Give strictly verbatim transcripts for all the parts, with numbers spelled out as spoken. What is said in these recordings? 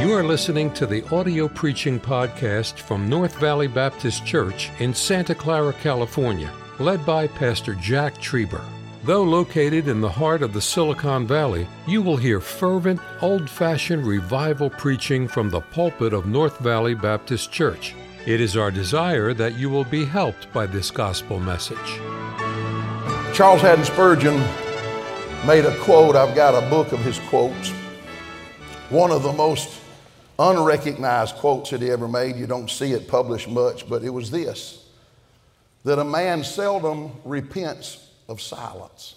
You are listening to the audio preaching podcast from North Valley Baptist Church in Santa Clara, California, led by Pastor Jack Trieber. Though located in the heart of the Silicon Valley, you will hear fervent, old-fashioned revival preaching from the pulpit of North Valley Baptist Church. It is our desire that you will be helped by this gospel message. Charles Haddon Spurgeon made a quote. I've got a book of his quotes. One of the most unrecognized quotes that he ever made. You don't see it published much, but it was this: that a man seldom repents of silence.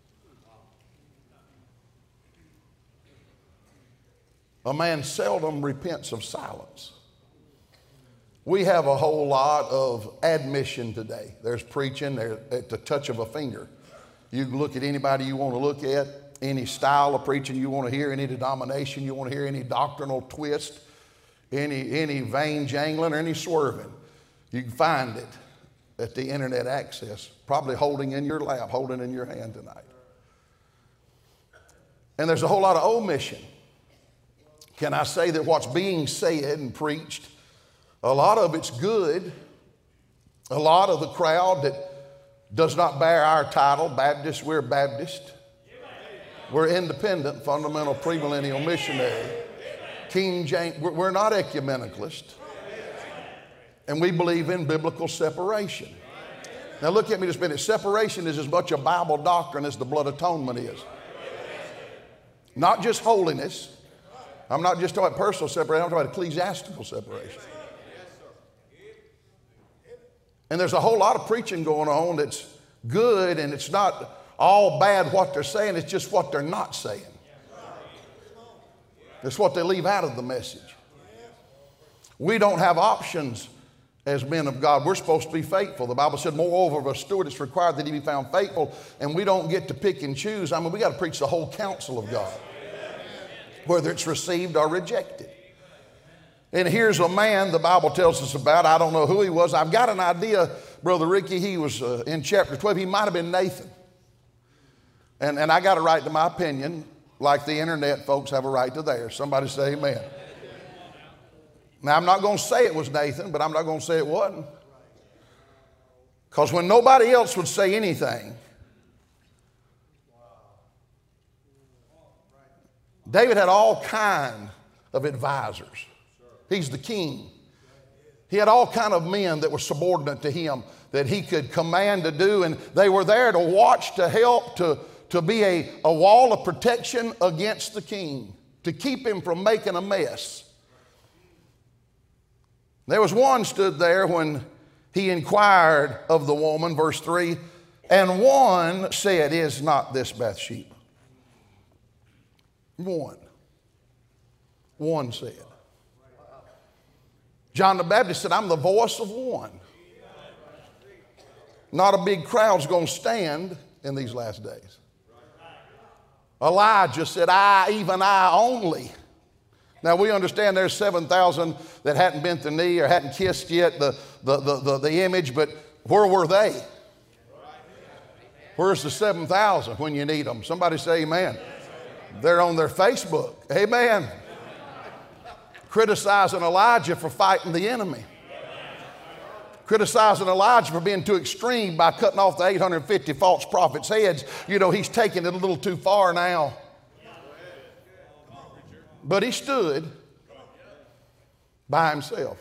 A man seldom repents of silence. We have a whole lot of admission today. There's preaching there at the touch of a finger. You can look at anybody you want to look at, any style of preaching you want to hear, any denomination you want to hear, any doctrinal twist, any, any vain jangling or any swerving. You can find it at the internet access, probably holding in your lap, holding in your hand tonight. And there's a whole lot of omission. Can I say that what's being said and preached, a lot of it's good. A lot of the crowd that does not bear our title, Baptist, we're Baptist. We're independent, fundamental, premillennial missionary. King James, we're not ecumenicalist. And we believe in biblical separation. Now look at me just a minute. Separation is as much a Bible doctrine as the blood atonement is. Not just holiness. I'm not just talking about personal separation, I'm talking about ecclesiastical separation. And there's a whole lot of preaching going on that's good, and it's not all bad what they're saying, it's just what they're not saying. It's what they leave out of the message. We don't have options as men of God. We're supposed to be faithful. The Bible said, moreover, of a steward it's required that he be found faithful, and we don't get to pick and choose. I mean, we got to preach the whole counsel of God, whether it's received or rejected. And here's a man the Bible tells us about. I don't know who he was. I've got an idea, Brother Ricky, he was uh, in chapter twelve. He might have been Nathan. And, and I got a right to my opinion, like the internet folks have a right to theirs. Somebody say amen. Now, I'm not going to say it was Nathan, but I'm not going to say it wasn't. Because when nobody else would say anything, David had all kind of advisors. He's the king. He had all kind of men that were subordinate to him that he could command to do, and they were there to watch, to help, to, to be a, a wall of protection against the king, to keep him from making a mess. There was one stood there when he inquired of the woman, verse three, and one said, is not this Bathsheba? One. One said. John the Baptist said, I'm the voice of one. Not a big crowd's going to stand in these last days. Elijah said, I, even I only. Now we understand there's seven thousand that hadn't bent the knee or hadn't kissed yet the, the, the, the, the image, but where were they? Where's the seven thousand when you need them? Somebody say amen. They're on their Facebook. Amen. Criticizing Elijah for fighting the enemy. Criticizing Elijah for being too extreme by cutting off the eight hundred fifty false prophets' heads. You know, he's taking it a little too far now. But he stood by himself.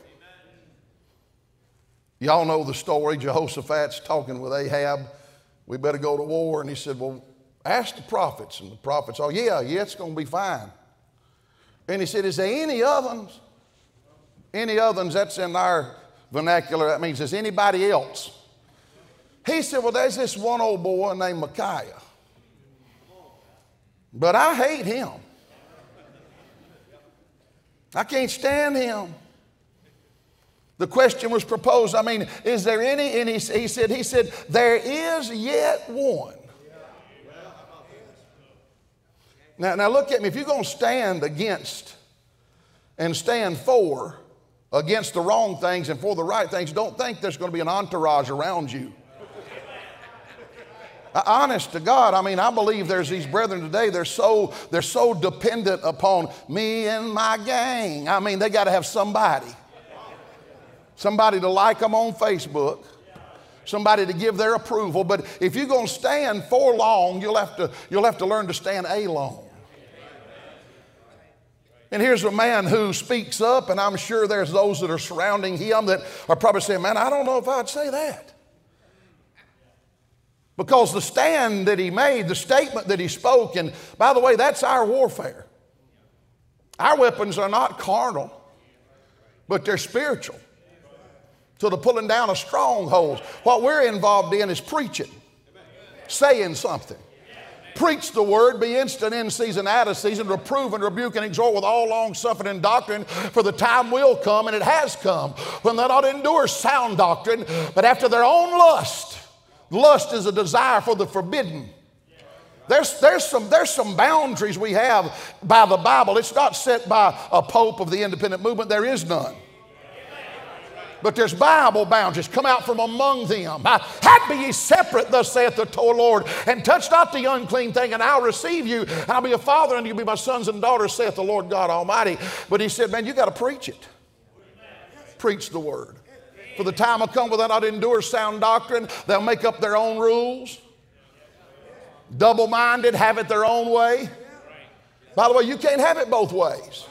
Y'all know the story. Jehoshaphat's talking with Ahab. We better go to war. And he said, well, ask the prophets. And the prophets, oh, yeah, yeah, it's going to be fine. And he said, is there any ovens? Any ovens, that's in our vernacular. That means, is anybody else? He said, well, there's this one old boy named Micaiah. But I hate him. I can't stand him. The question was proposed, I mean, is there any? And he, he said, he said, there is yet one. Now, now look at me. If you're going to stand against and stand for against the wrong things and for the right things, don't think there's going to be an entourage around you. Honest to God, I mean, I believe there's these brethren today, they're so, they're so dependent upon me and my gang. I mean, they got to have somebody. Somebody to like them on Facebook. Somebody to give their approval. But if you're going to stand for long, you'll have to, you'll have to learn to stand alone. And here's a man who speaks up, and I'm sure there's those that are surrounding him that are probably saying, man, I don't know if I'd say that. Because the stand that he made, the statement that he spoke, and by the way, that's our warfare. Our weapons are not carnal, but they're spiritual. So the pulling down of strongholds. What we're involved in is preaching, saying something. Preach the word, be instant in season, out of season, reprove and rebuke and exhort with all long suffering and doctrine, for the time will come, and it has come, when they'll not endure sound doctrine, but after their own lust. Lust is a desire for the forbidden. There's, there's, some, there's some boundaries we have by the Bible. It's not set by a pope of the independent movement. There is none. But there's Bible boundaries. Come out from among them. Hide be ye separate, thus saith the Lord, and touch not the unclean thing, and I'll receive you. And I'll be a father, and you'll be my sons and daughters, saith the Lord God Almighty. But he said, man, you got to preach it. Preach the word. For the time will come when they'll not endure sound doctrine. They'll make up their own rules. Double-minded, have it their own way. By the way, you can't have it both ways.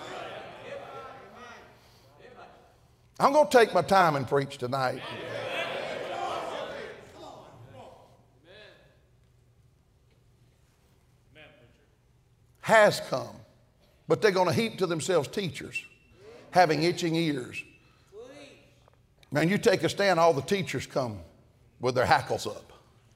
I'm going to take my time and preach tonight. Has come, but they're going to heap to themselves teachers, having itching ears. Man, you take a stand, all the teachers come with their hackles up.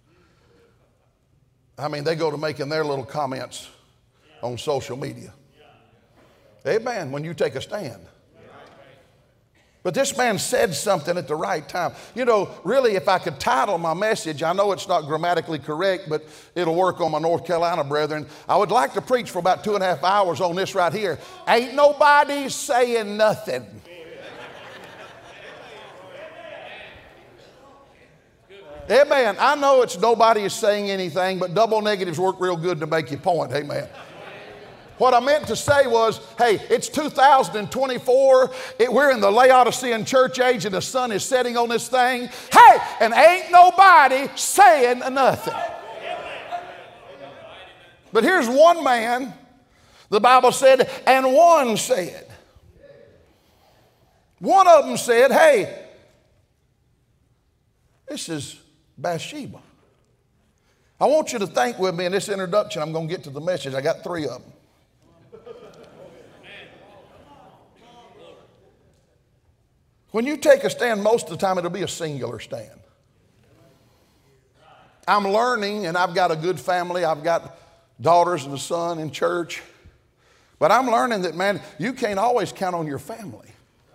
I mean, they go to making their little comments on social media. Amen, when you take a stand. But this man said something at the right time. You know, really, if I could title my message, I know it's not grammatically correct, but it'll work on my North Carolina brethren. I would like to preach for about two and a half hours on this right here. Ain't nobody saying nothing. Amen. I know it's nobody is saying anything, but double negatives work real good to make your point. Amen. What I meant to say was, hey, it's two thousand twenty-four. It, we're in the Laodicean church age, and the sun is setting on this thing. Hey, and ain't nobody saying nothing. But here's one man, the Bible said, and one said. One of them said, hey, this is Bathsheba. I want you to think with me in this introduction. I'm going to get to the message. I got three of them. When you take a stand, most of the time it'll be a singular stand. I'm learning, and I've got a good family. I've got daughters and a son in church. But I'm learning that, man, you can't always count on your family.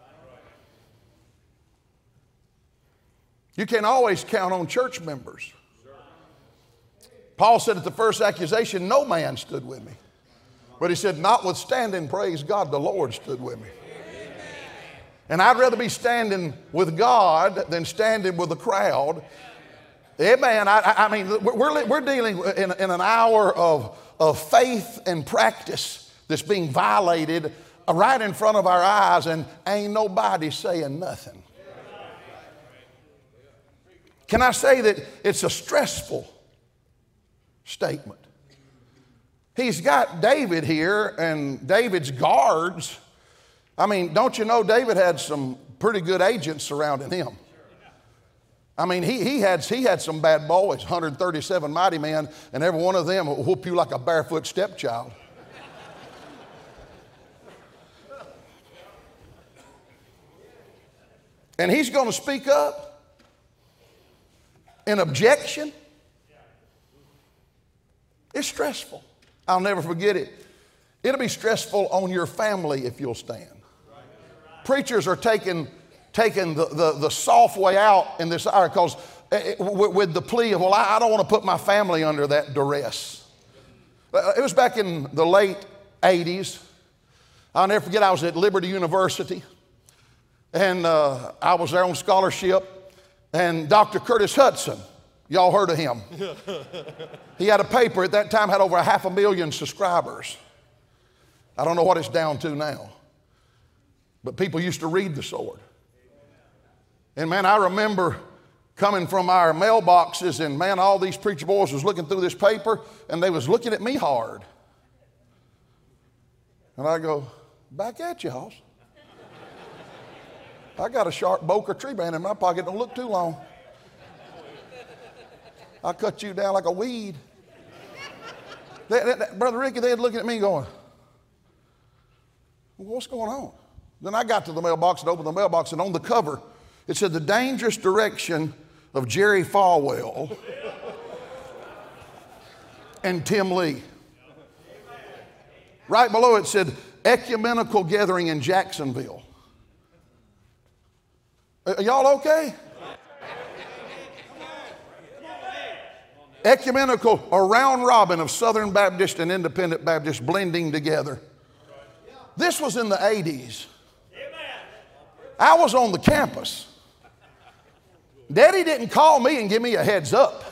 You can't always count on church members. Paul said at the first accusation, no man stood with me. But he said, notwithstanding, praise God, the Lord stood with me. And I'd rather be standing with God than standing with the crowd. Amen. I, I mean, we're, we're dealing in, in an hour of, of faith and practice that's being violated right in front of our eyes, and ain't nobody saying nothing. Can I say that it's a stressful statement? He's got David here, and David's guards. I mean, don't you know David had some pretty good agents surrounding him? I mean, he, he, had, he had some bad boys, one hundred thirty-seven mighty men, and every one of them will whoop you like a barefoot stepchild. And he's going to speak up in objection. It's stressful. I'll never forget it. It'll be stressful on your family if you'll stand. Preachers are taking, taking the, the, the soft way out in this hour because with the plea of, well, I don't want to put my family under that duress. It was back in the late eighties. I'll never forget, I was at Liberty University, and uh, I was there on scholarship, and Doctor Curtis Hudson, Y'all heard of him? He had a paper at that time, had over a half a million subscribers. I don't know what it's down to now. But people used to read the sword. And man, I remember coming from our mailboxes, and man, all these preacher boys was looking through this paper, and they was looking at me hard. And I go, back at you, hoss. I got a sharp Boker tree band in my pocket, don't look too long. I'll cut you down like a weed. They, they, they, Brother Ricky, they had looking at me going, what's going on? Then I got to the mailbox and opened the mailbox, and on the cover, it said, The Dangerous Direction of Jerry Falwell and Tim Lee. Right below it said, Ecumenical Gathering in Jacksonville. Are y'all okay? Ecumenical, a round robin of Southern Baptist and Independent Baptist blending together. This was in the eighties. I was on the campus. Daddy didn't call me and give me a heads up.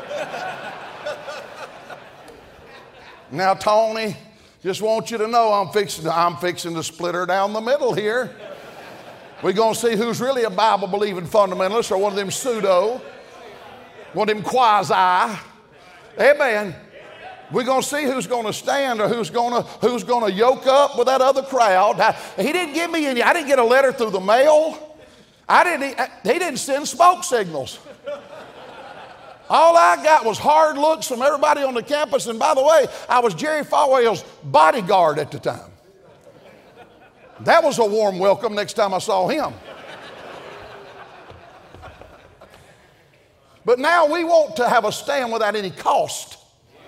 Now, Tony, just want you to know I'm fixing, I'm fixing to split her down the middle here. We're going to see who's really a Bible-believing fundamentalist or one of them pseudo, one of them quasi. Amen. We're going to see who's going to stand or who's going to who's going to yoke up with that other crowd. I, he didn't give me any. I didn't get a letter through the mail. I didn't. He didn't send smoke signals. All I got was hard looks from everybody on the campus. And by the way, I was Jerry Falwell's bodyguard at the time. That was a warm welcome next time I saw him. But now we want to have a stand without any cost.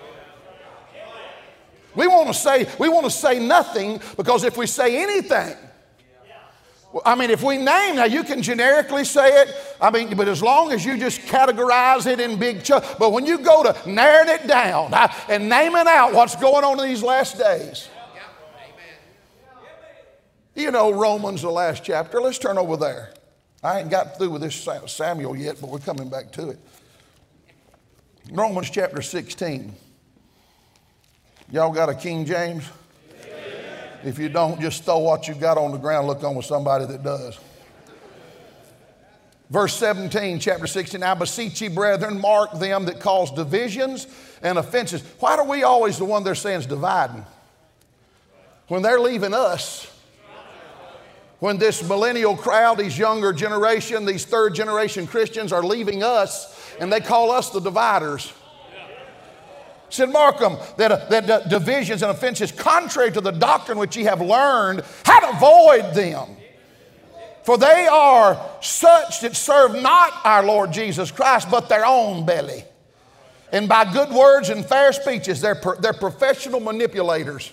We want to say, we want to say nothing, because if we say anything, I mean, if we name, now you can generically say it, I mean, but as long as you just categorize it in big chunks, but when you go to narrowing it down and naming out what's going on in these last days, you know, Romans, the last chapter, let's turn over there. I ain't got through with this Samuel yet, but we're coming back to it. Romans chapter sixteen. Y'all got a King James? Amen. If you don't, just throw what you got on the ground, look on with somebody that does. Verse seventeen, chapter sixteen, I beseech ye, brethren, mark them that cause divisions and offenses. Why are we always the one they're saying is dividing? When they're leaving us, when this millennial crowd, these younger generation, these third generation Christians are leaving us, and they call us the dividers. Said, mark them, that, uh, that uh, divisions and offenses contrary to the doctrine which ye have learned, how to avoid them. For they are such that serve not our Lord Jesus Christ, but their own belly. And by good words and fair speeches, they're, pro- they're professional manipulators.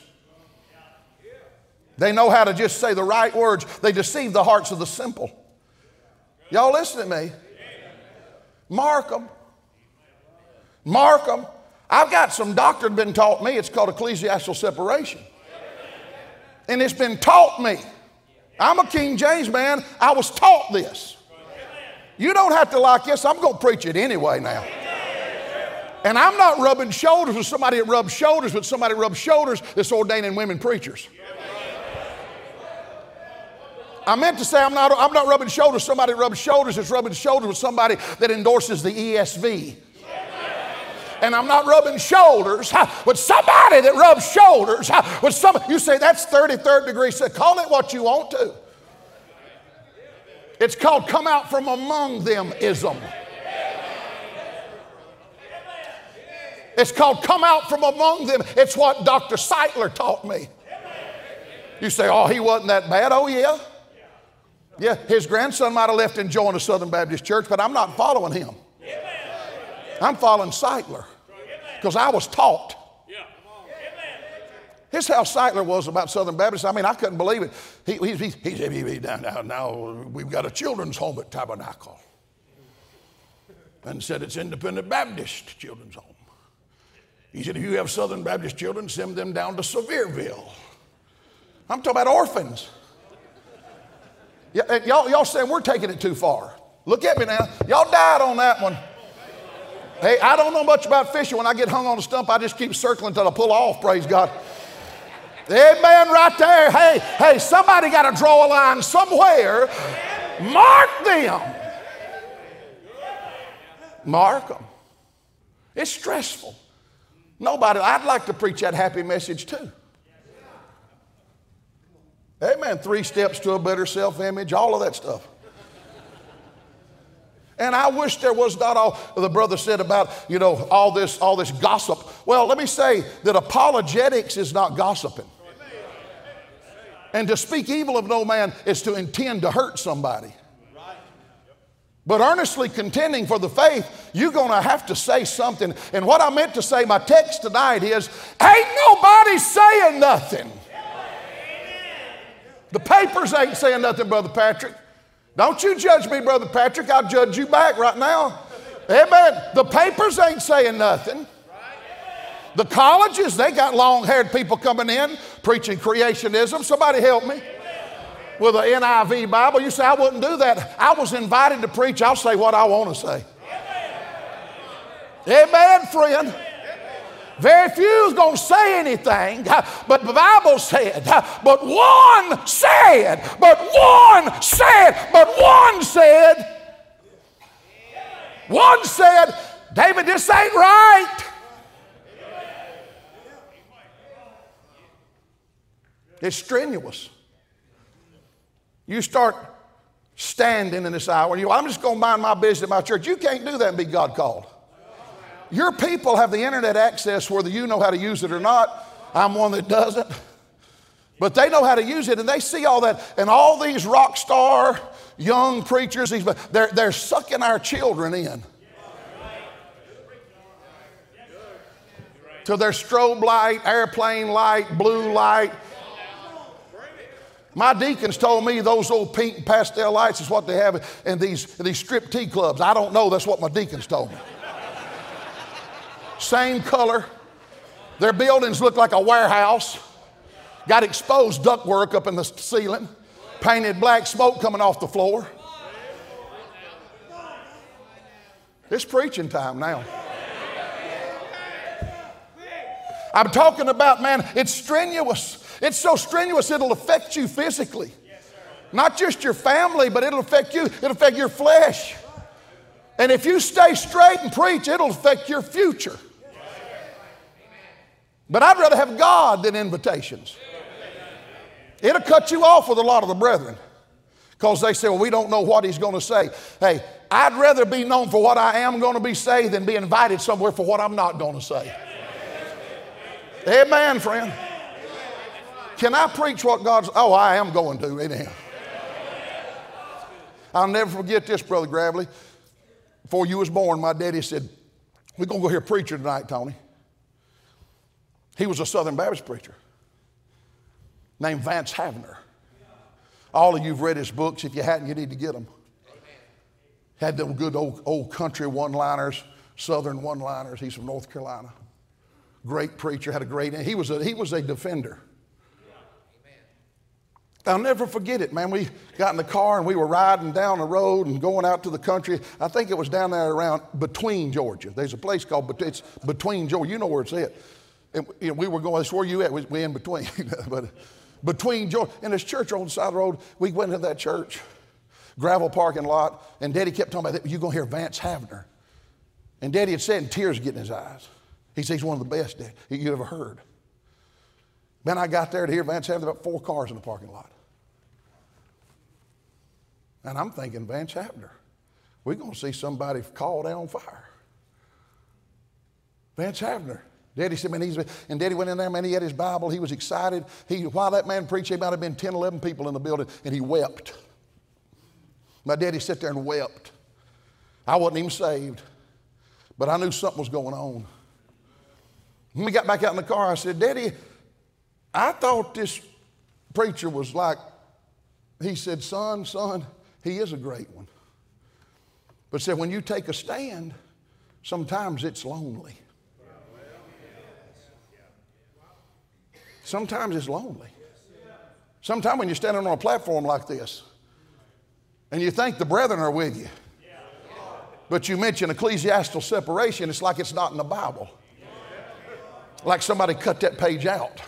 They know how to just say the right words. They deceive the hearts of the simple. Y'all listen to me. Mark them. Mark them. I've got some doctrine been taught me. It's called ecclesiastical separation. And it's been taught me. I'm a King James man. I was taught this. You don't have to like this. I'm going to preach it anyway now. And I'm not rubbing shoulders with somebody that rubs shoulders with somebody that rubs shoulders that's ordaining women preachers. I meant to say I'm not, I'm not rubbing shoulders with somebody that rubs shoulders that's rubbing shoulders with somebody that endorses the E S V. And I'm not rubbing shoulders with somebody that rubs shoulders with somebody. You say that's thirty-third degree. So call it what you want to. It's called come out from among them-ism. It's called come out from among them. It's what Doctor Seitler taught me. You say, oh, he wasn't that bad. Oh, yeah. Yeah, his grandson might have left and joined a Southern Baptist church, but I'm not following him. I'm following Seitler because I was taught. Here's how Seitler was about Southern Baptists. I mean, I couldn't believe it. He, he, he, he said, he, he, now, now, now we've got a children's home at Tabernacle. And said it's Independent Baptist children's home. He said, if you have Southern Baptist children, send them down to Sevierville. I'm talking about orphans. Y'all, y'all saying we're taking it too far. Look at me now. Y'all died on that one. Hey, I don't know much about fishing. When I get hung on a stump, I just keep circling until I pull off, praise God. Amen, right there. Hey, hey, somebody got to draw a line somewhere. Mark them. Mark them. It's stressful. Nobody, I'd like to preach that happy message too. Amen. Three steps to a better self-image, all of that stuff. And I wish there was not all the brother said about, you know, all this, all this gossip. Well, let me say that apologetics is not gossiping. And to speak evil of no man is to intend to hurt somebody. But earnestly contending for the faith, you're going to have to say something. And what I meant to say, my text tonight is, ain't nobody saying nothing. The papers ain't saying nothing, Brother Patrick. Don't you judge me, Brother Patrick. I'll judge you back right now. Amen. The papers ain't saying nothing. The colleges, they got long-haired people coming in preaching creationism. Somebody help me. With an N I V Bible. You say, I wouldn't do that. I was invited to preach. I'll say what I want to say. Amen, friend. Very few is going to say anything, but the Bible said, but one said, but one said, but one said, one said, David, this ain't right. It's strenuous. You start standing in this hour, and you, I'm just going to mind my business at my church. You can't do that and be God called. Your people have the internet access whether you know how to use it or not. I'm one that doesn't. But they know how to use it, and they see all that. And all these rock star young preachers, these, they're, they're sucking our children in. To their strobe light, airplane light, blue light. My deacons told me those old pink and pastel lights is what they have in these, in these strip tea clubs. I don't know. That's what my deacons told me. Same color. Their buildings look like a warehouse. Got exposed ductwork up in the ceiling. Painted black smoke coming off the floor. It's preaching time now. I'm talking about, man, it's strenuous. It's so strenuous it'll affect you physically. Not just your family, but it'll affect you. It'll affect your flesh. And if you stay straight and preach, it'll affect your future. But I'd rather have God than invitations. It'll cut you off with a lot of the brethren because they say, well, we don't know what he's going to say. Hey, I'd rather be known for what I am going to be say than be invited somewhere for what I'm not going to say. Amen, friend. Can I preach what God's... Oh, I am going to. Anyhow. I'll never forget this, Brother Gravely. Before you was born, my daddy said, we're going to go hear a preacher tonight, Tony. He was a Southern Baptist preacher named Vance Havner. All of you have read his books. If you hadn't, you need to get them. Had them good old, old country one-liners, Southern one-liners. He's from North Carolina. Great preacher, had a great... He was a, he was a defender. I'll never forget it, man. We got in the car and we were riding down the road and going out to the country. I think it was down there around between Georgia. There's a place called, it's between Georgia. You know where it's at. And, you know, we were going, that's where you at. We, we in between. But between Georgia. And this church on the side of the road, we went into that church, gravel parking lot, and Daddy kept talking about that. You're going to hear Vance Havner. And Daddy had said, and tears getting in his eyes. He said, he's one of the best, Dad, you ever heard. Then I got there to hear Vance Havner, about four cars in the parking lot. And I'm thinking, Vance Havner, we're going to see somebody called down on fire. Vance Havner. Daddy said, man, he's, and Daddy went in there, man, he had his Bible, he was excited. He, while that man preached, there might have been ten, eleven people in the building, and he wept. My daddy sat there and wept. I wasn't even saved, but I knew something was going on. When we got back out in the car, I said, Daddy, I thought this preacher was like, he said, son, son, he is a great one. But said, when you take a stand, sometimes it's lonely. Sometimes it's lonely. Sometimes when you're standing on a platform like this, and you think the brethren are with you, But you mention ecclesiastical separation, it's like it's not in the Bible. Like somebody cut that page out.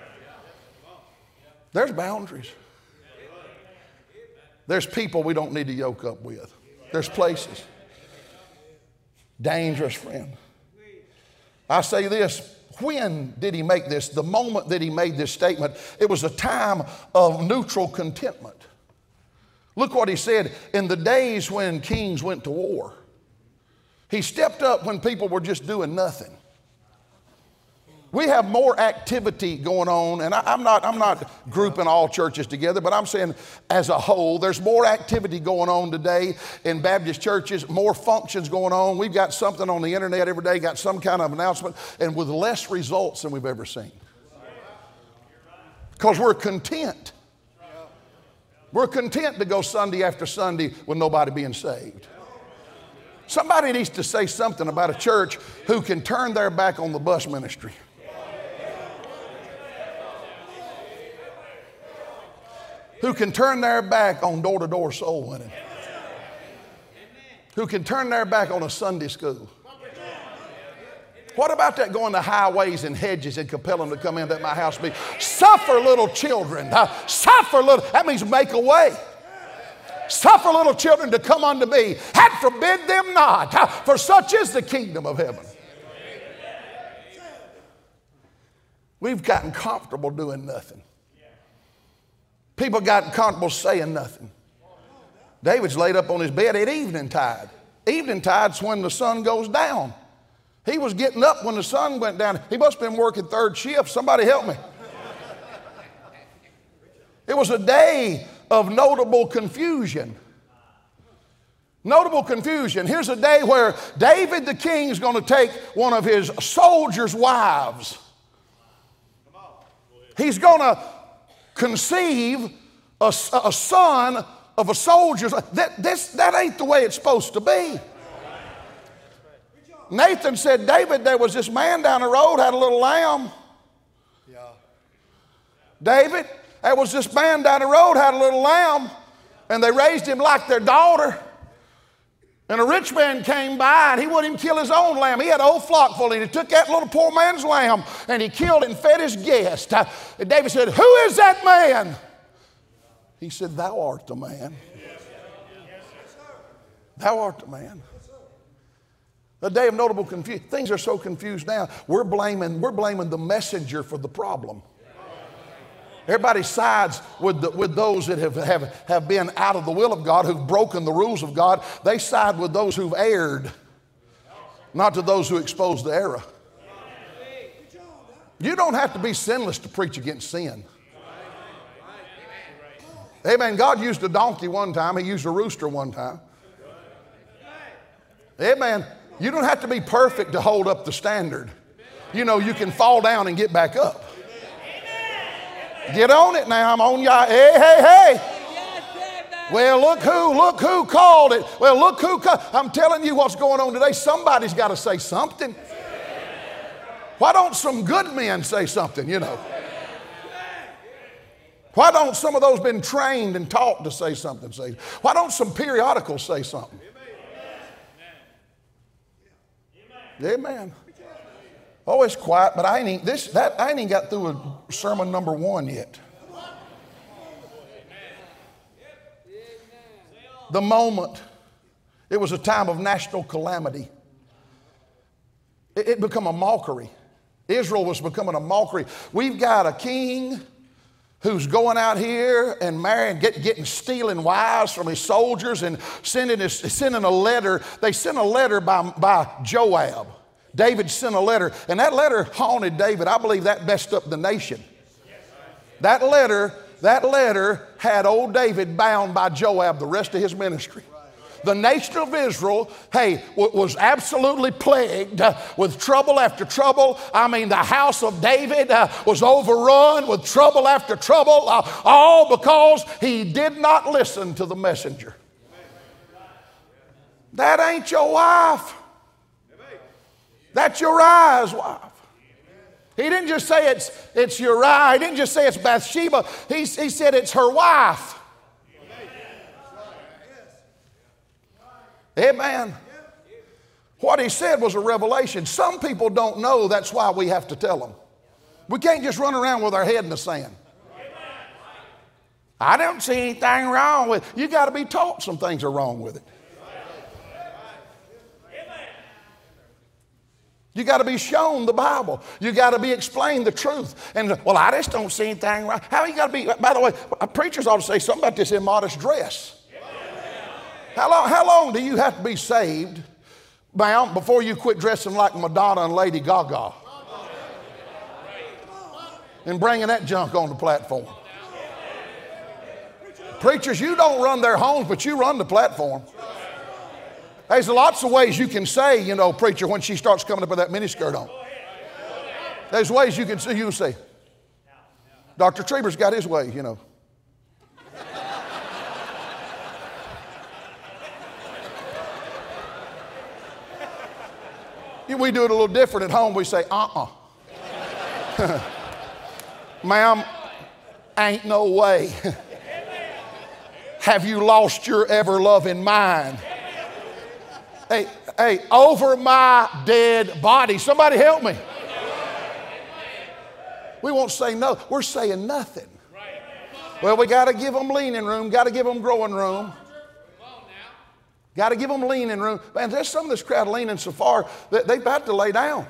There's boundaries. There's people we don't need to yoke up with. There's places. Dangerous, friend. I say this, when did he make this? The moment that he made this statement, it was a time of neutral contentment. Look what he said, in the days when kings went to war. He stepped up when people were just doing nothing. We have more activity going on, and I, I'm not, I'm not grouping all churches together, but I'm saying as a whole, there's more activity going on today in Baptist churches, more functions going on. We've got something on the internet every day, got some kind of announcement, and with less results than we've ever seen. Because we're content. We're content to go Sunday after Sunday with nobody being saved. Somebody needs to say something about a church who can turn their back on the bus ministry. Who can turn their back on door-to-door soul winning. Who can turn their back on a Sunday school. What about that going to highways and hedges and compel them to come in that my house be? Suffer little children. Uh, suffer little, that means make a way. Suffer little children to come unto me, and forbid them not, uh, for such is the kingdom of heaven. We've gotten comfortable doing nothing. People gotten comfortable saying nothing. David's laid up on his bed at evening tide. Evening tide's when the sun goes down. He was getting up when the sun went down. He must have been working third shift. Somebody help me. It was a day of notable confusion. Notable confusion. Here's a day where David the king is going to take one of his soldiers' wives. He's going to conceive a, a son of a soldier's. That, this, that ain't the way it's supposed to be. Nathan said, David, there was this man down the road had a little lamb. Yeah. David, there was this man down the road had a little lamb, and they raised him like their daughter. And a rich man came by, and he wouldn't even kill his own lamb. He had a whole flock full, and he took that little poor man's lamb, and he killed and fed his guest. And David said, who is that man? He said, thou art the man. Thou art the man. A day of notable confusion. Things are so confused now. We're blaming, we're blaming the messenger for the problem. Everybody sides with, the, with those that have, have, have been out of the will of God, who've broken the rules of God. They side with those who've erred, not to those who expose the error. You don't have to be sinless to preach against sin. Amen. God used a donkey one time. He used a rooster one time. Amen. You don't have to be perfect to hold up the standard. You know, you can fall down and get back up. Get on it now. I'm on y'all. Hey, hey, hey. Well, look who, look who called it. Well, look who called. I'm telling you what's going on today. Somebody's got to say something. Why don't some good men say something, you know? Why don't some of those been trained and taught to say something say? Why don't some periodicals say something? Amen. Oh, it's quiet, but I ain't even, this that I ain't even got through a sermon number one yet. The moment, it was a time of national calamity. It, it became a mockery. Israel was becoming a mockery. We've got a king who's going out here and marrying, get, getting, stealing wives from his soldiers and sending, his, sending a letter. They sent a letter by, by Joab. David sent a letter, and that letter haunted David. I believe that messed up the nation. That letter, that letter had old David bound by Joab the rest of his ministry. The nation of Israel, hey, was absolutely plagued uh, with trouble after trouble. I mean, the house of David uh, was overrun with trouble after trouble, uh, all because he did not listen to the messenger. That ain't your wife. That's Uriah's wife. He didn't just say it's, it's Uriah. He didn't just say it's Bathsheba. He, he said it's her wife. Amen. What he said was a revelation. Some people don't know, that's why we have to tell them. We can't just run around with our head in the sand. I don't see anything wrong with it. You got to be taught some things are wrong with it. You got to be shown the Bible. You got to be explained the truth. And, well, I just don't see anything wrong. How you got to be, by the way, preachers ought to say something about this immodest dress. How long, how long do you have to be saved, ma'am, before you quit dressing like Madonna and Lady Gaga? And bringing that junk on the platform. Preachers, you don't run their homes, but you run the platform. There's lots of ways you can say, you know, preacher, when she starts coming up with that miniskirt on. There's ways you can say, you can say, Doctor Trieber's got his way, you know. We do it a little different at home. We say, uh-uh. Ma'am, ain't no way. Have you lost your ever-loving mind? Hey, hey, over my dead body. Somebody help me. We won't say no. We're saying nothing. Well, we got to give them leaning room. Got to give them growing room. Got to give them leaning room. Man, there's some of this crowd leaning so far that they're about to lay down.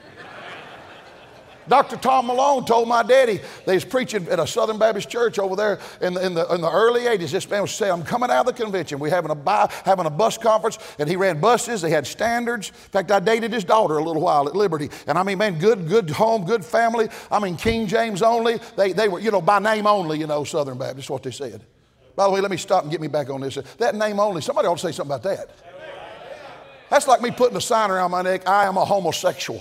Doctor Tom Malone told my daddy, they was preaching at a Southern Baptist church over there in the, in the, in the early eighties. This man was saying, I'm coming out of the convention. We're having a, buy, having a bus conference, and he ran buses. They had standards. In fact, I dated his daughter a little while at Liberty. And I mean, man, good, good home, good family. I mean, King James only. They, they were, you know, by name only, you know, Southern Baptist, what they said. By the way, let me stop and get me back on this. That name only, somebody ought to say something about that. That's like me putting a sign around my neck, I am a homosexual.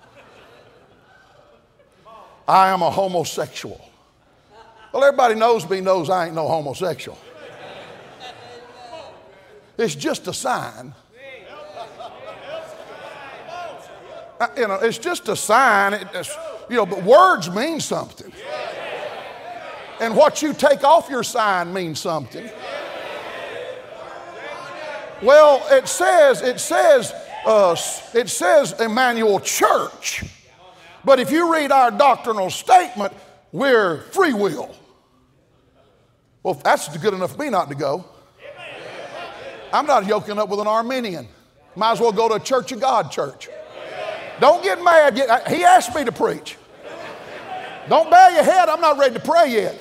I am a homosexual. Well, everybody knows me knows I ain't no homosexual. It's just a sign. You know, it's just a sign. It's, you know, but words mean something. And what you take off your sign means something. Well, it says, it says, uh, it says Emmanuel Church. But if you read our doctrinal statement, we're free will. Well, that's good enough for me not to go. I'm not yoking up with an Arminian. Might as well go to a Church of God church. Don't get mad. He asked me to preach. Don't bow your head. I'm not ready to pray yet.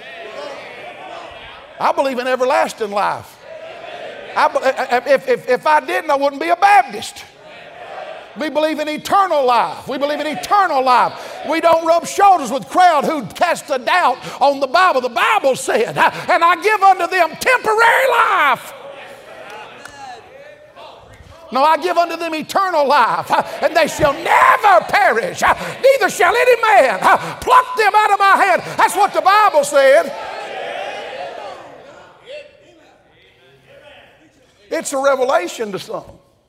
I believe in everlasting life. I, if, if, if I didn't, I wouldn't be a Baptist. We believe in eternal life. We believe in eternal life. We don't rub shoulders with crowd who cast a doubt on the Bible. The Bible said, and I give unto them temporary life. No, I give unto them eternal life, and they shall never perish. Neither shall any man pluck them out of my hand. That's what the Bible said. It's a revelation to some.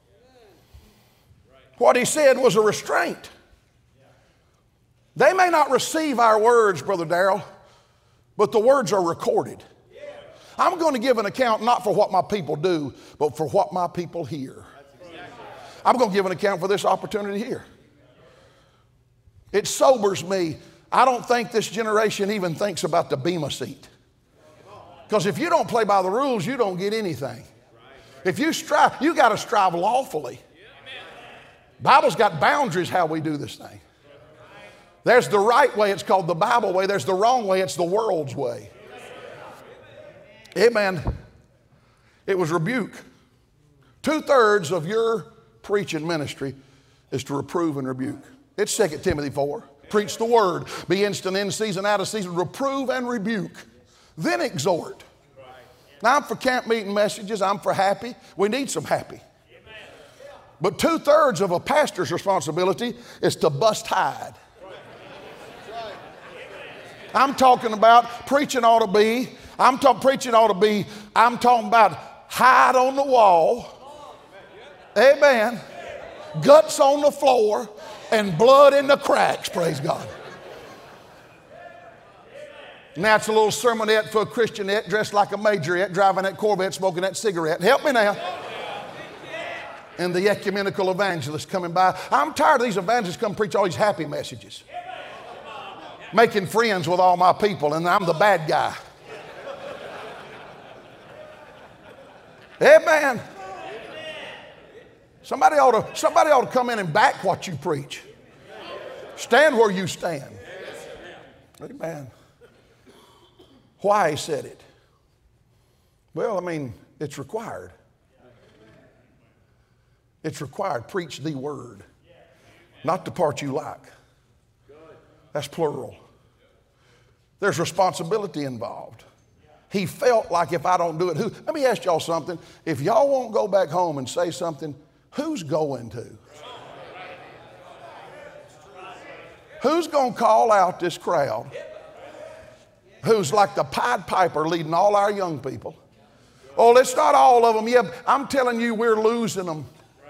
What he said was a restraint. They may not receive our words, Brother Darrell, but the words are recorded. I'm going to give an account not for what my people do, but for what my people hear. I'm going to give an account for this opportunity here. It sobers me. I don't think this generation even thinks about the bema seat. Because if you don't play by the rules, you don't get anything. If you strive, you got to strive lawfully. Bible's got boundaries how we do this thing. There's the right way, it's called the Bible way. There's the wrong way, it's the world's way. Amen. It was rebuke. Two-thirds of your preaching ministry is to reprove and rebuke. It's Second Timothy four. Preach the word. Be instant in season, out of season. Reprove and rebuke. Then exhort. Now, I'm for camp meeting messages. I'm for happy. We need some happy. But two-thirds of a pastor's responsibility is to bust hide. I'm talking about preaching ought to be, I'm talking preaching ought to be, I'm talking about hide on the wall. Amen. Guts on the floor and blood in the cracks, praise God. Now it's a little sermonette for a Christianette dressed like a majorette, driving that Corvette, smoking that cigarette. Help me now. And the ecumenical evangelists coming by. I'm tired of these evangelists come preach all these happy messages. Making friends with all my people, and I'm the bad guy. Amen. Somebody ought to, somebody ought to come in and back what you preach. Stand where you stand. Amen. Why he said it? Well, I mean, it's required. It's required. Preach the word. Not the part you like. That's plural. There's responsibility involved. He felt like if I don't do it, who? Let me ask y'all something. If y'all won't go back home and say something, who's going to? Who's going to call out this crowd? Who's like the Pied Piper leading all our young people? Oh, it's not all of them. Yeah, I'm telling you, we're losing them.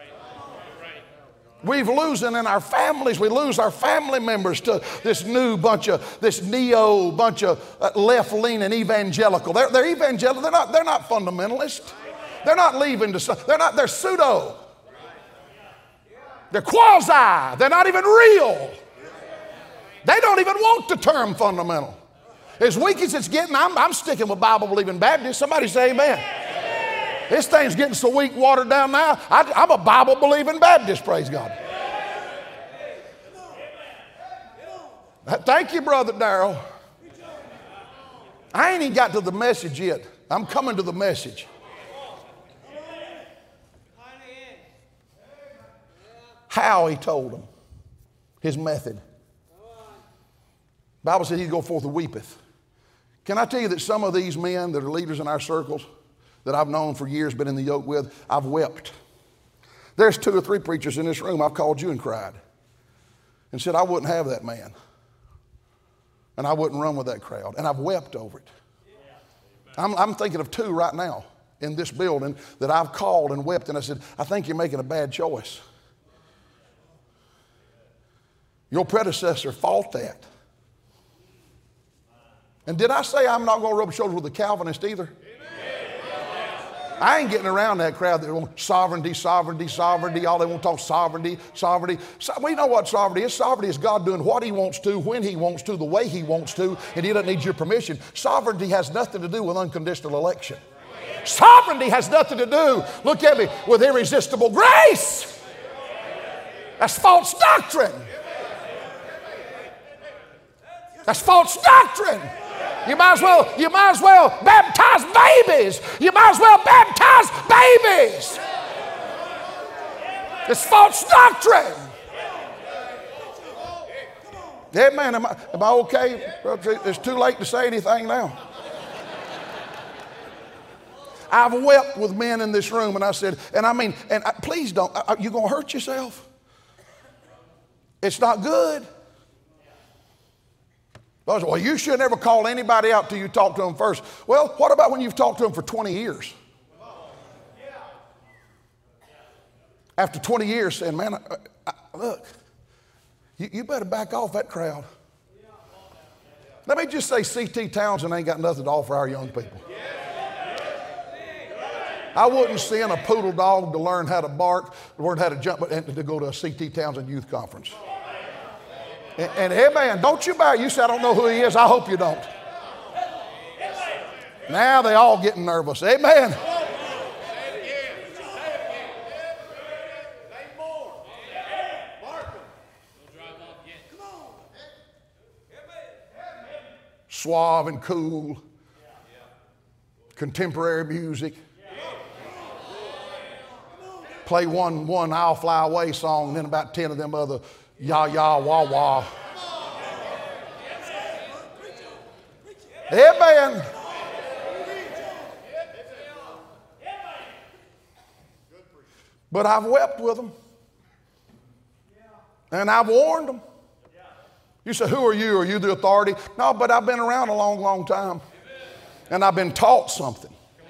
We've losing in our families. We lose our family members to this new bunch of, this neo bunch of uh, left-leaning evangelical. They're, they're evangelical. They're not, they're not fundamentalist. They're not leaving to, they're not, they're pseudo. They're quasi. They're not even real. They don't even want the term fundamental. As weak as it's getting, I'm, I'm sticking with Bible-believing Baptists. Somebody say amen. This thing's getting so weak, watered down now. I, I'm a Bible-believing Baptist, praise God. Thank you, Brother Darrell. I ain't even got to the message yet. I'm coming to the message. How he told them. His method. The Bible says he'd go forth and weepeth. Can I tell you that some of these men that are leaders in our circles that I've known for years, been in the yoke with, I've wept. There's two or three preachers in this room I've called you and cried and said I wouldn't have that man and I wouldn't run with that crowd, and I've wept over it. I'm, I'm thinking of two right now in this building that I've called and wept, and I said, I think you're making a bad choice. Your predecessor fought that. And did I say I'm not going to rub shoulders with the Calvinist either? I ain't getting around that crowd that want sovereignty, sovereignty, sovereignty. All they want to talk sovereignty, sovereignty. So, we know what sovereignty is. Sovereignty is God doing what he wants to, when he wants to, the way he wants to, and he doesn't need your permission. Sovereignty has nothing to do with unconditional election. Sovereignty has nothing to do, look at me, with irresistible grace. That's false doctrine. That's false doctrine. You might as well, you might as well baptize babies. You might as well baptize babies. It's false doctrine. Yeah, man, am I, am I okay? It's too late to say anything now. I've wept with men in this room, and I said, and I mean, and I, please don't, you're going to hurt yourself. It's not good. Well, you should never call anybody out till you talk to them first. Well, what about when you've talked to them for twenty years? After twenty years saying, man, I, I, look, you, you better back off that crowd. Let me just say C T Townsend ain't got nothing to offer our young people. I wouldn't send a poodle dog to learn how to bark, learn how to jump, and to go to a C T Townsend youth conference. And, and amen, don't you buy, you say I don't know who he is, I hope you don't. Now they all getting nervous, amen. Suave and cool, contemporary music. Play one, one I'll Fly Away song, and then about ten of them other yah, yah, wah, wah. Amen. But I've wept with them. And I've warned them. You say, who are you? Are you the authority? No, but I've been around a long, long time. And I've been taught something.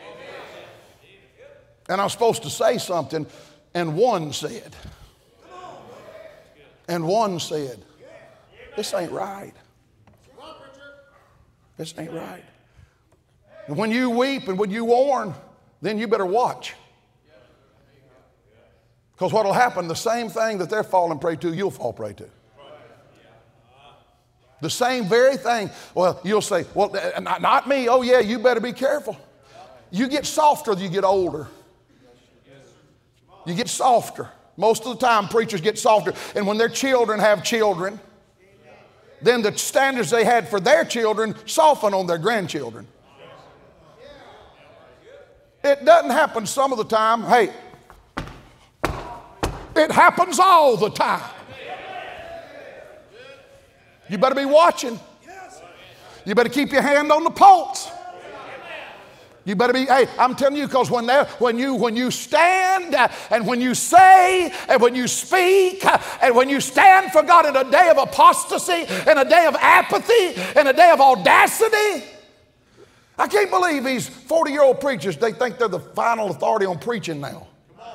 And I'm supposed to say something, and one said, and one said, this ain't right. This ain't right. And when you weep and when you warn, then you better watch. Because what will happen, the same thing that they're falling prey to, you'll fall prey to. The same very thing. Well, you'll say, well, not me. Oh, yeah, you better be careful. You get softer as you get older. You get softer. Most of the time, preachers get softer. And when their children have children, then the standards they had for their children soften on their grandchildren. It doesn't happen some of the time. Hey, it happens all the time. You better be watching. You better keep your hand on the pulse. You better be, hey, I'm telling you, because when, when, you, when you stand uh, and when you say and when you speak uh, and when you stand for God in a day of apostasy, in a day of apathy, in a day of audacity, I can't believe these forty-year-old preachers, they think they're the final authority on preaching now.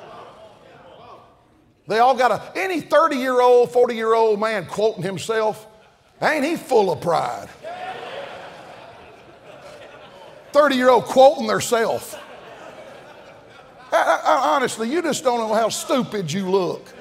They all got a, any thirty-year-old, forty-year-old man quoting himself, ain't he full of pride? thirty-year-old quoting theirself. I, I, honestly, you just don't know how stupid you look.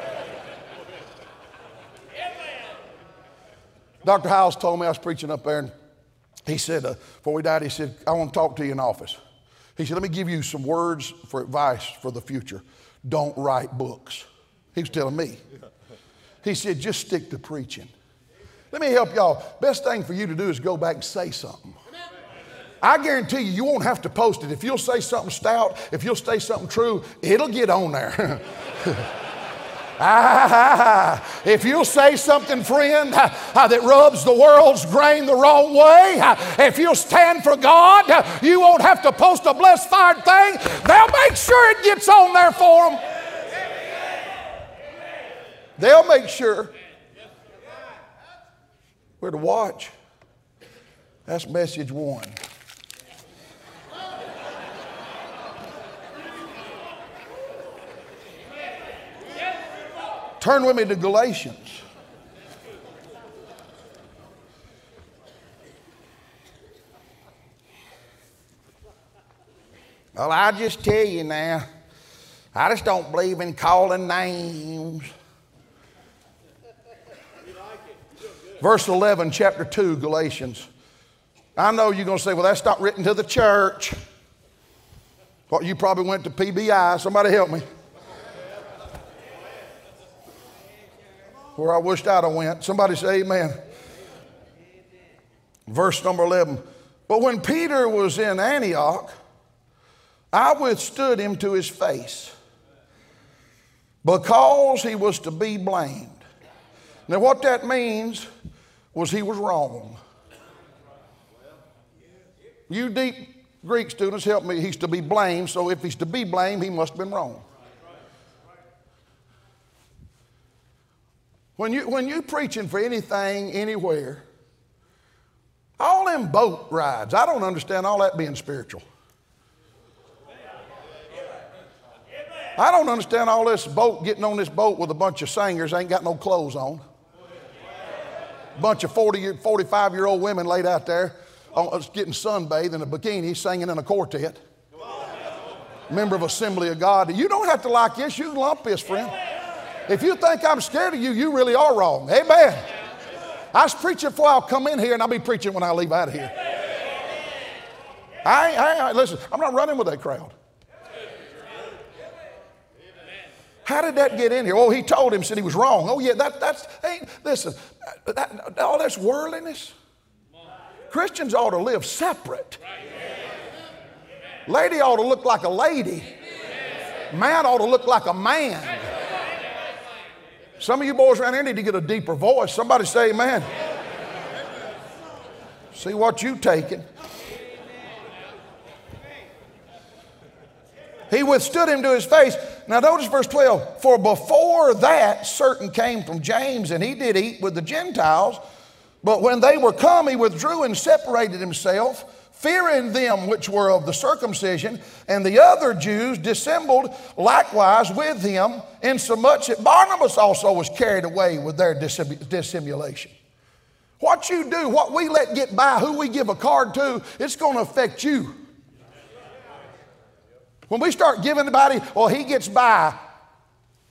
Doctor Howells told me, I was preaching up there, and he said, uh, before we died, he said, I want to talk to you in office. He said, let me give you some words for advice for the future. Don't write books. He was telling me. He said, just stick to preaching. Let me help y'all. Best thing for you to do is go back and say something. I guarantee you, you won't have to post it. If you'll say something stout, if you'll say something true, it'll get on there. ah, if you'll say something, friend, uh, that rubs the world's grain the wrong way, uh, if you'll stand for God, uh, you won't have to post a blessed fired thing. They'll make sure it gets on there for them. They'll make sure. We're to watch. That's message one. Turn with me to Galatians. Well, I just tell you now, I just don't believe in calling names. Verse eleven, chapter two, Galatians. I know you're going to say, well, that's not written to the church. Well, you probably went to P B I. Somebody help me. Where I wished I'd have went. Somebody say amen. Verse number eleven. But when Peter was in Antioch, I withstood him to his face, because he was to be blamed. Now what that means was he was wrong. You deep Greek students, help me. He's to be blamed, so if he's to be blamed, he must have been wrong. When you when you preaching for anything, anywhere, all them boat rides, I don't understand all that being spiritual. I don't understand all this boat, getting on this boat with a bunch of singers, ain't got no clothes on. A bunch of forty, forty-five-year-old women laid out there getting sunbathed in a bikini, singing in a quartet. Member of Assembly of God. You don't have to like this. You can lump this, friend. If you think I'm scared of you, you really are wrong. Amen. I was preaching before I'll come in here, and I'll be preaching when I leave out of here. I, I, I listen, I'm not running with that crowd. How did that get in here? Oh, he told him, said he was wrong. Oh, yeah, that, that's, hey, listen, that, all that's worldliness. Christians ought to live separate. Lady ought to look like a lady. Man ought to look like a man. Some of you boys around here need to get a deeper voice. Somebody say amen. See what you taking. He withstood him to his face. Now notice verse twelve. For before that certain came from James, and he did eat with the Gentiles. But when they were come, he withdrew and separated himself, fearing them which were of the circumcision. And the other Jews dissembled likewise with him, insomuch that Barnabas also was carried away with their dissimulation. What you do, what we let get by, who we give a card to, it's going to affect you. When we start giving anybody, well, he gets by.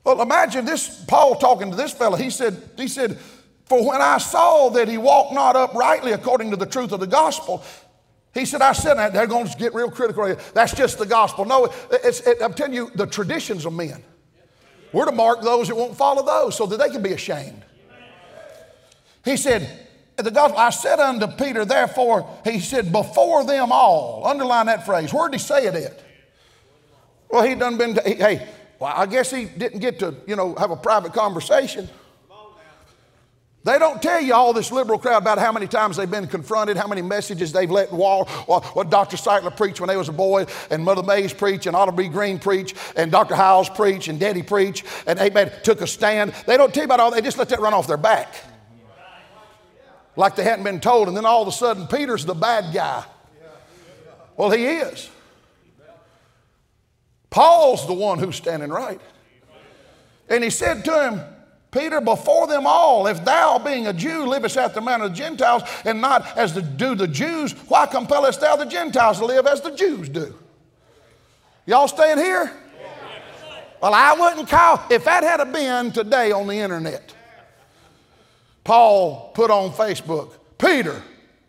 Well, imagine this, Paul talking to this fellow. He said, he said, for when I saw that he walked not uprightly according to the truth of the gospel, he said, I said, that they're going to get real critical. That's just the gospel. No, it's, it, I'm telling you, the traditions of men. We're to mark those that won't follow those so that they can be ashamed. He said, the gospel, I said unto Peter, therefore, he said, before them all. Underline that phrase. Where did he say it at? Well, he done been, he, hey, well, I guess he didn't get to, you know, have a private conversation. They don't tell you, all this liberal crowd, about how many times they've been confronted, how many messages they've let wall, what Doctor Sightler preached when they was a boy, and Mother Mays preach, and Otto B. Green preach, and Doctor Howells preach, and Daddy preach, and amen, took a stand. They don't tell you about all that. They just let that run off their back. Like they hadn't been told, and then all of a sudden, Peter's the bad guy. Well, he is. Paul's the one who's standing right. And he said to him, Peter, before them all, if thou, being a Jew, livest after the manner of the Gentiles, and not as the, do the Jews, why compellest thou the Gentiles to live as the Jews do? Y'all staying here? Well, I wouldn't call, if that had been today on the internet, Paul put on Facebook, Peter,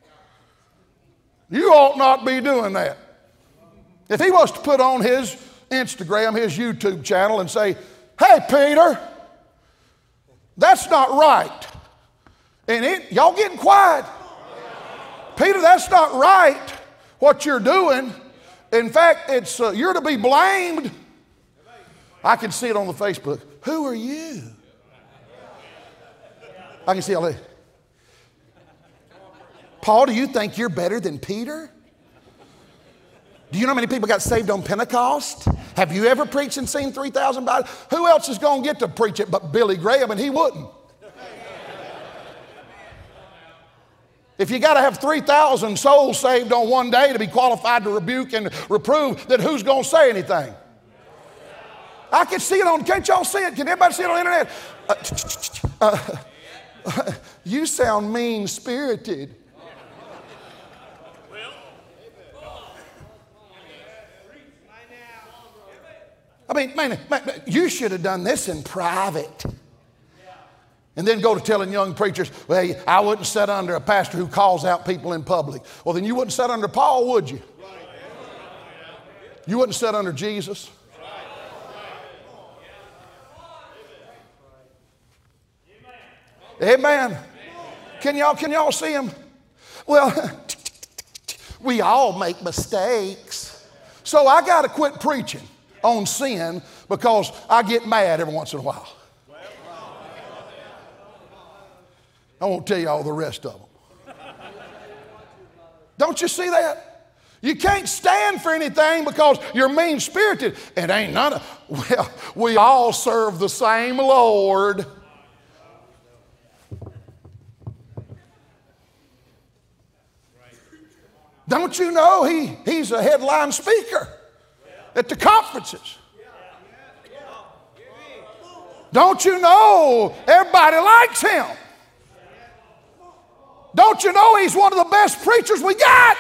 you ought not be doing that. If he was to put on his Instagram, his YouTube channel, and say, hey, Peter, that's not right. And it, y'all getting quiet. Peter, that's not right what you're doing. In fact, it's uh, you're to be blamed. I can see it on the Facebook. Who are you? I can see all that. Paul, do you think you're better than Peter? Do you know how many people got saved on Pentecost? Have you ever preached and seen three thousand bodies? Who else is going to get to preach it but Billy Graham, and he wouldn't? If you got to have three thousand souls saved on one day to be qualified to rebuke and reprove, then who's going to say anything? I can see it on, can't y'all see it? Can everybody see it on the internet? Uh, uh, you sound mean-spirited. I mean, man, man, you should have done this in private. And then go to telling young preachers, well, I wouldn't sit under a pastor who calls out people in public. Well, then you wouldn't sit under Paul, would you? You wouldn't sit under Jesus. Amen. Can y'all, can y'all see him? Well, we all make mistakes. So I got to quit preaching on sin because I get mad every once in a while. I won't tell you all the rest of them. Don't you see that? You can't stand for anything because you're mean-spirited. It ain't none of, well, we all serve the same Lord. Don't you know he, he's a headline speaker at the conferences? Don't you know everybody likes him? Don't you know he's one of the best preachers we got?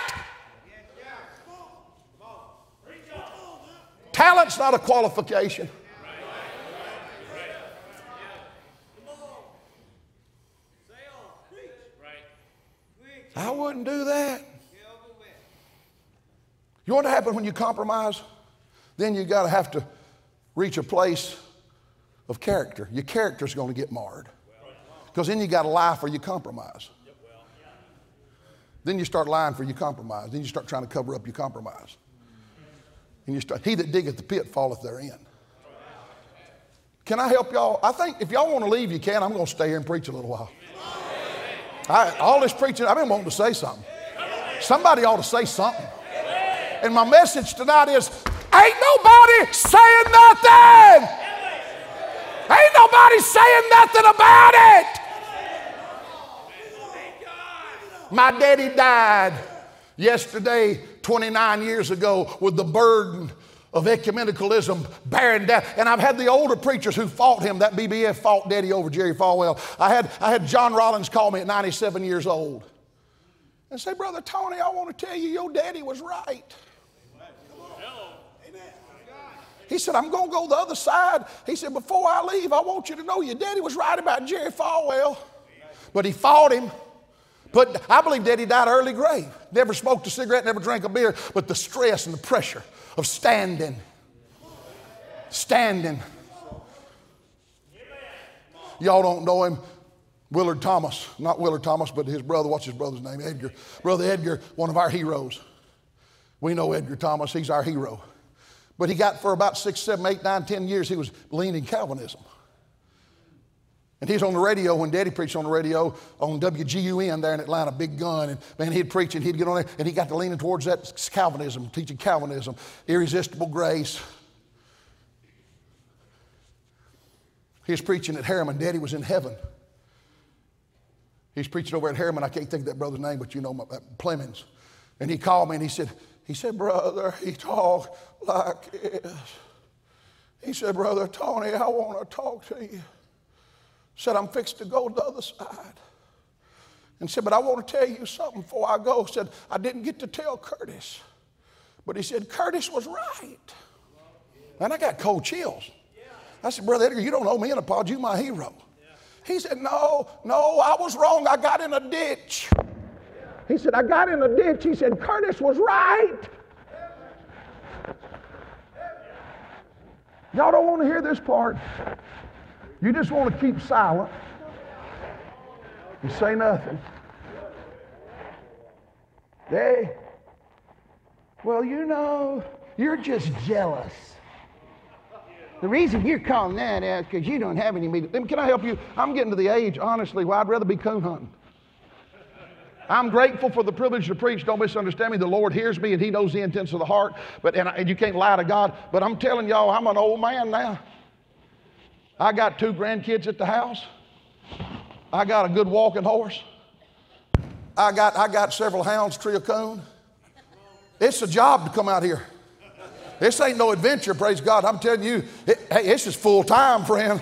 Talent's not a qualification. I wouldn't do that. You know what happens when you compromise? Then you got to have to reach a place of character. Your character's going to get marred. Because then you got to lie for you compromise. Then you start lying for your compromise. Then you start trying to cover up your compromise. And you start, he that diggeth the pit falleth therein. Can I help y'all? I think if y'all want to leave, you can. I'm going to stay here and preach a little while. I, all this preaching, I've been wanting to say something. Somebody ought to say something. And my message tonight is, ain't nobody saying nothing. Ain't nobody saying nothing about it. My daddy died yesterday, twenty-nine years ago, with the burden of ecumenicalism bearing down. And I've had the older preachers who fought him. That B B F fought Daddy over Jerry Falwell. I had, I had John Rollins call me at ninety-seven years old and say, Brother Tony, I want to tell you your daddy was right. He said, I'm going to go the other side. He said, before I leave, I want you to know your daddy was right about Jerry Falwell. But he fought him. But I believe Daddy died early grave. Never smoked a cigarette, never drank a beer. But the stress and the pressure of standing. Standing. Y'all don't know him. Willard Thomas. Not Willard Thomas, but his brother. What's his brother's name? Edgar. Brother Edgar, one of our heroes. We know Edgar Thomas. He's our hero. But he got for about six, seven, eight, nine, ten years, he was leaning Calvinism. And he's on the radio when Daddy preached on the radio on W G U N there in Atlanta, big gun. And man, he'd preach and he'd get on there and he got to leaning towards that Calvinism, teaching Calvinism, irresistible grace. He was preaching at Harriman. Daddy was in heaven. He's preaching over at Harriman. I can't think of that brother's name, but you know, Plemons. And he called me and he said, he said, brother, he talked like this. He said, Brother Tony, I want to talk to you. Said, I'm fixed to go to the other side. And said, but I want to tell you something before I go. Said, I didn't get to tell Curtis. But he said, Curtis was right. And I got cold chills. I said, Brother Edgar, you don't owe me an apology. You're my hero. He said, no, no, I was wrong. I got in a ditch. He said, I got in a ditch. He said, Curtis was right. Y'all don't want to hear this part. You just want to keep silent and say nothing. Hey, well, you know, you're just jealous. The reason you're calling that out is because you don't have any meat. Can I help you? I'm getting to the age, honestly, where I'd rather be coon hunting. I'm grateful for the privilege to preach. Don't misunderstand me. The Lord hears me and He knows the intents of the heart. But and, I, and you can't lie to God. But I'm telling y'all, I'm an old man now. I got two grandkids at the house. I got a good walking horse. I got I got several hounds, tree of coon. It's a job to come out here. This ain't no adventure, praise God. I'm telling you, it, hey, this is full time, friend.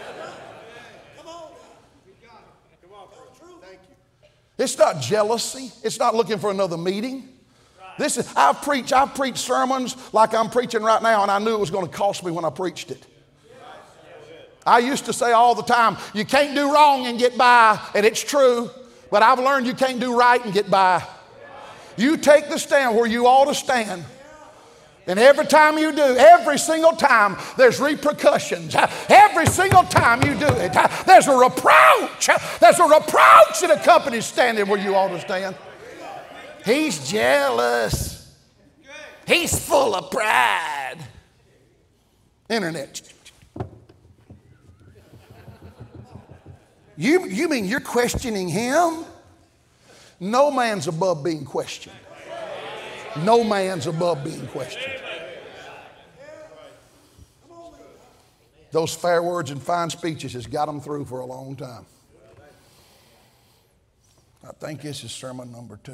It's not jealousy. It's not looking for another meeting. This is, I've preached, I've preached sermons like I'm preaching right now, and I knew it was going to cost me when I preached it. I used to say all the time, you can't do wrong and get by, and it's true, but I've learned you can't do right and get by. You take the stand where you ought to stand. And every time you do, every single time, there's repercussions. Every single time you do it, there's a reproach. There's a reproach that accompanies standing where you ought to stand. He's jealous. He's full of pride. Internet. You, you mean you're questioning him? No man's above being questioned. No man's above being questioned. Those fair words and fine speeches has got them through for a long time. I think this is sermon number two.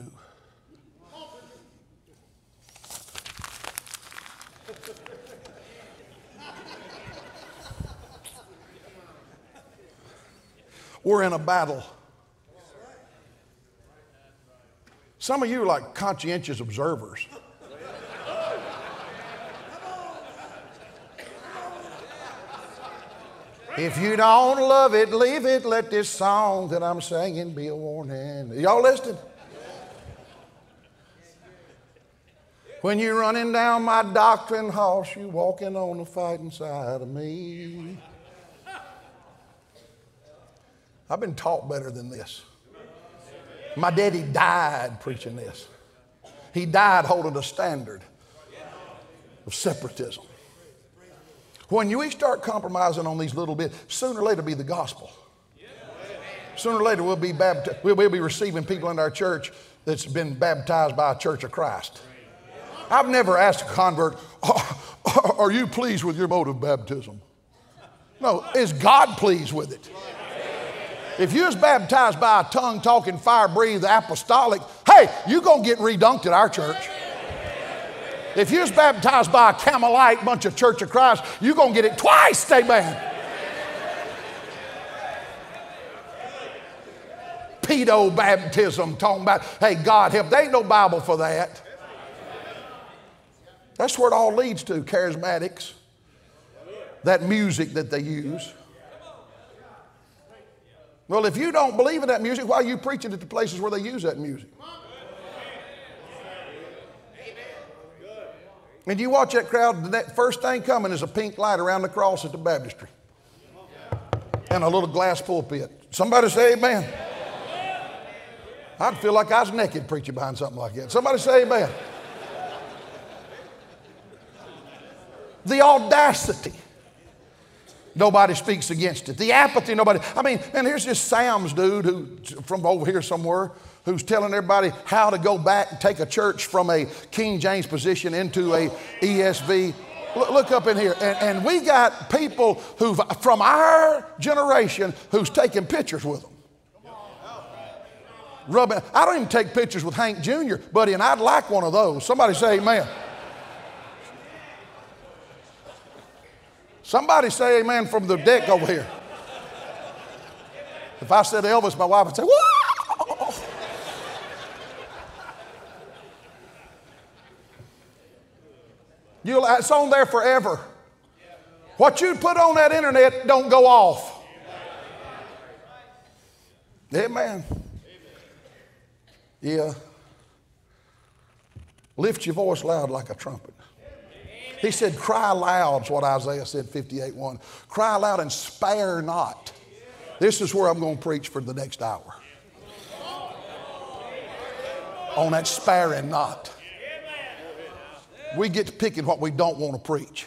We're in a battle. Some of you are like conscientious observers. If you don't love it, leave it. Let this song that I'm singing be a warning. Y'all listening? When you're running down my doctrine horse, you walking on the fighting side of me. I've been taught better than this. My daddy died preaching this. He died holding a standard of separatism. When you start compromising on these little bits, sooner or later it'll be the gospel. Sooner or later we'll be baptized, we'll be receiving people in our church that's been baptized by a Church of Christ. I've never asked a convert, are you pleased with your mode of baptism? No, is God pleased with it? If you was baptized by a tongue-talking, fire-breathed apostolic, hey, you're going to get redunked at our church. If you was baptized by a Camelite bunch of Church of Christ, you're going to get it twice, amen. Pedo baptism, talking about, hey, God help. There ain't no Bible for that. That's where it all leads to, charismatics. that music that they use. Well, if you don't believe in that music, why are you preaching at the places where they use that music? And you watch that crowd, the first thing coming is a pink light around the cross at the baptistry. And a little glass pulpit. Somebody say amen. I'd feel like I was naked preaching behind something like that. Somebody say amen. The audacity. Nobody speaks against it. The apathy, nobody. I mean, and here's this Sam's dude who from over here somewhere who's telling everybody how to go back and take a church from a King James position into a E S V. Look, look up in here. And, and we got people who from our generation who's taking pictures with them. Rubbing. I don't even take pictures with Hank Junior, buddy, and I'd like one of those. Somebody say amen. Somebody say amen from the deck over here. If I said Elvis, my wife would say, whoa! You'll, it's on there forever. What you put on that internet don't go off. Amen. Yeah. Lift your voice loud like a trumpet. He said, cry loud is what Isaiah said, fifty-eight one. Cry loud and spare not. This is where I'm going to preach for the next hour. On that sparing not. We get to picking what we don't want to preach.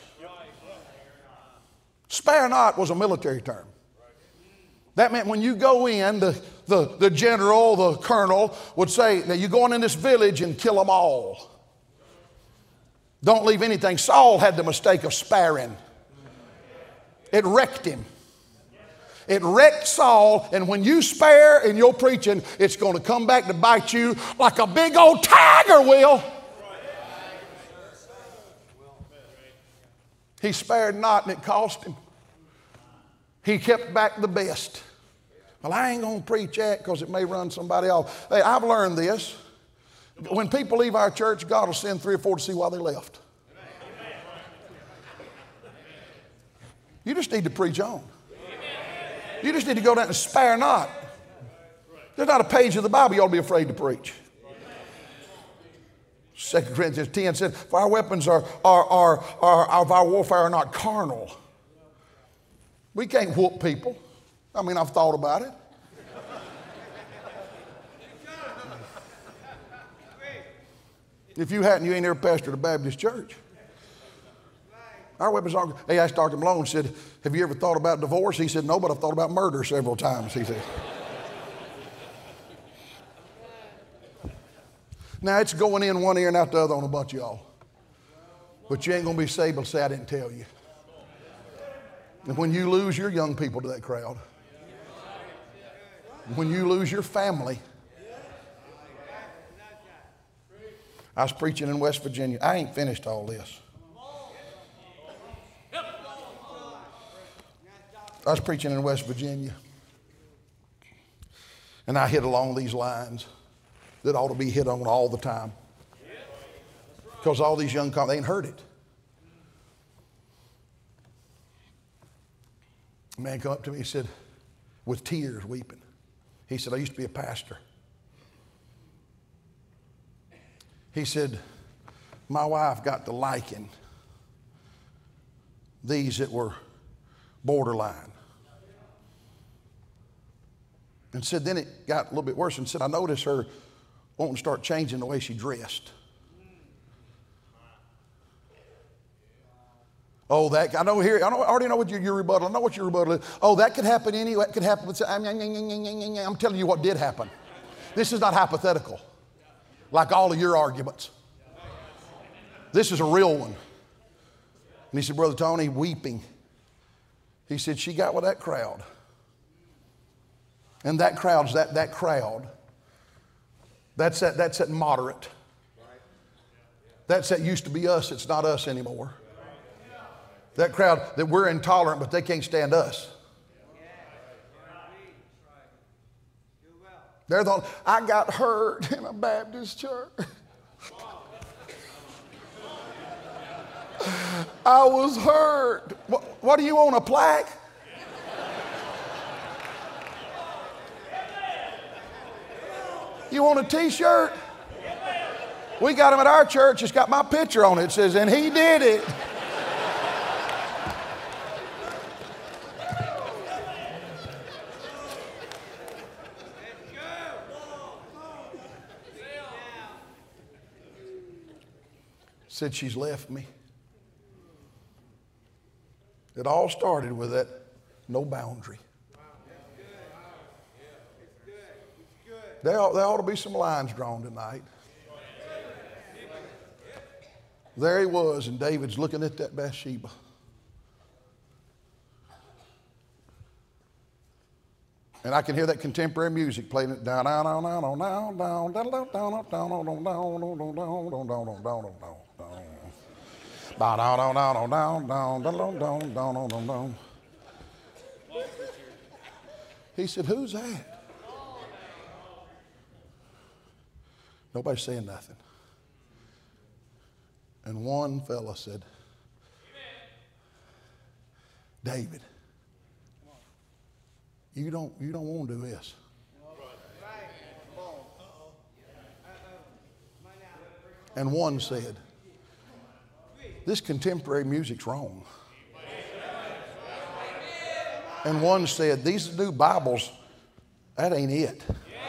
Spare not was a military term. That meant when you go in, the, the, the general, the colonel would say, now you're going in this village and kill them all. Don't leave anything. Saul had the mistake of sparing. It wrecked him. It wrecked Saul, and when you spare in your preaching, it's going to come back to bite you like a big old tiger will. He spared not, and it cost him. He kept back the best. Well, I ain't going to preach that because it may run somebody off. Hey, I've learned this. When people leave our church, God will send three or four to see why they left. You just need to preach on. You just need to go down and spare not. There's not a page of the Bible you ought to be afraid to preach. Second Corinthians ten said, for our weapons are, are, are, are, of our warfare are not carnal. We can't whoop people. I mean, I've thought about it. If you hadn't, you ain't ever pastored a Baptist church. Our weapons aren't. He asked Doctor Malone, said, have you ever thought about divorce? He said, no, but I've thought about murder several times, he said. Now, it's going in one ear and out the other on a bunch of y'all. But you ain't going to be saved to say I didn't tell you. And when you lose your young people to that crowd, when you lose your family. I was preaching in West Virginia. I ain't finished all this. I was preaching in West Virginia. And I hit along these lines that ought to be hit on all the time. Because all these young, they ain't heard it. A man come up to me, he said, with tears weeping. He said, I used to be a pastor. He said, my wife got to liking these that were borderline. And said, then it got a little bit worse and said, I noticed her wanting to start changing the way she dressed. Oh, that, I know here, I, know, I already know what your, your rebuttal, I know what your rebuttal is. Oh, that could happen anyway, that could happen. I'm telling you what did happen. This is not hypothetical, like all of your arguments. This is a real one. And he said, Brother Tony, weeping. He said, she got with that crowd. And that crowd's that, that crowd. That's that, that's that moderate. That's that used to be us, it's not us anymore. That crowd that we're intolerant, but they can't stand us. They're the, I got hurt in a Baptist church. I was hurt. What, what do you want, a plaque? You want a t-shirt? We got them at our church. It's got my picture on it. It says, and he did it. Said she's left me. It all started with that no boundary. There ought, there ought to be some lines drawn tonight. There he was, and David's looking at that Bathsheba. And I can hear that contemporary music playing it down, down, down, down, down, down, down, down, down, down, down, down, down, down, down, down. Down, down, down, down, down, down, down, down, down, down, down. He said, who's that? Nobody's saying nothing. And one fella said, David, you don't, you don't want to do this. And one said, this contemporary music's wrong. And one said, these new Bibles, that ain't it.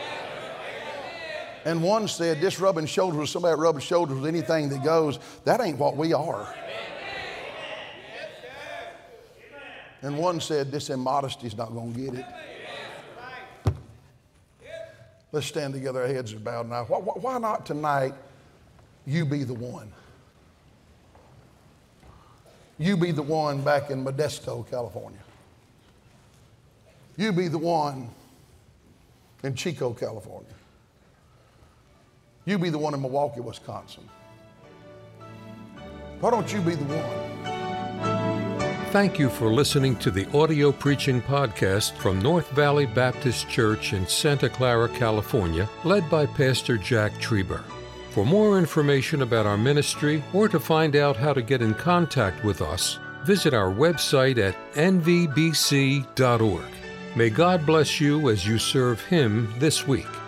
And one said, this rubbing shoulders with somebody that rubs shoulders with anything that goes, that ain't what we are. And one said, this immodesty's not going to get it. Let's stand together, our heads are bowed now. Why not tonight you be the one? You be the one back in Modesto, California. You be the one in Chico, California. You be the one in Milwaukee, Wisconsin. Why don't you be the one? Thank you for listening to the audio preaching podcast from North Valley Baptist Church in Santa Clara, California, led by Pastor Jack Trieber. For more information about our ministry or to find out how to get in contact with us, visit our website at n v b c dot org. May God bless you as you serve Him this week.